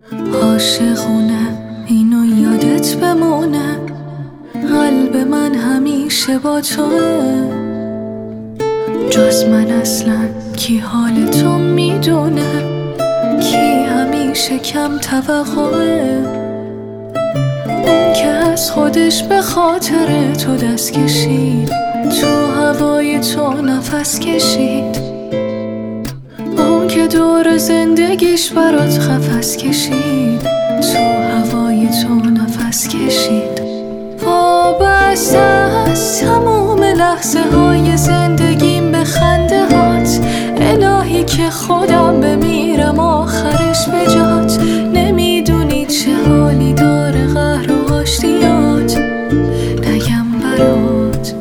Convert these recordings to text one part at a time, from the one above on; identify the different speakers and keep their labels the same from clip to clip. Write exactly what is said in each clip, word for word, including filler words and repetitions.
Speaker 1: عاشقونه اینو یادت بمونه، قلب من همیشه با توه. جز من اصلا کی حال تو میدونه، کی همیشه کم توقعه. اون که از خودش به خاطر تو دست کشید، تو هوای تو نفس کشید. اون که دور زندگیش برات قفس کشید، تو هوای تو نفس کشید. وابسته از تموم لحظه های زندگیم به خنده هات، الهی که خودم بمیرم آخرش به جات. نمیدونی چه حالی داره قهر و آشتیات، نگم برات.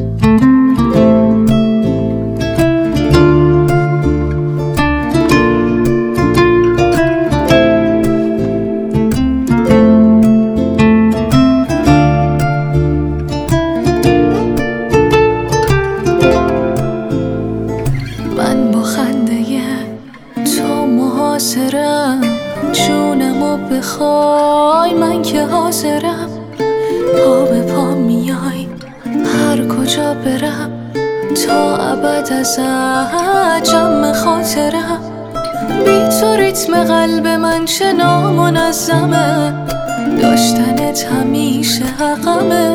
Speaker 1: من با خنده تو محاصرم، جونمو بخوای من که حاضرم. پا به پا میای هر کجا برم، تا ابد از جمع خاطرم. بی تو ریتم قلب من چه نامنظمه، داشتنت همیشه حقمه.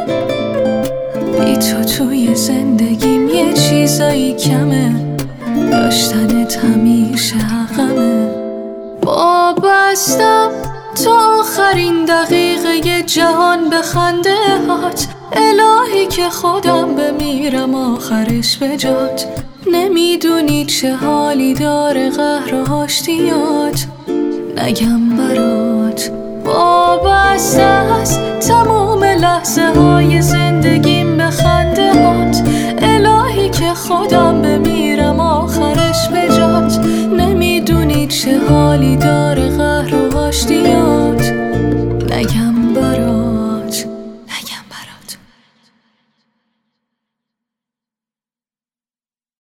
Speaker 1: بی تو توی زندگیم یه چیزایی کمه، داشتنت همیشه حقمه. وابستم تا آخرین دقیقه جهان به خنده هات، الهی که خودم بمیرم آخرش به جات. نمیدونی چه حالی داره قهر و آشتیات، نگم برات. وابسته از تموم لحظه های زندگیم به خنده هات، الهی که خودم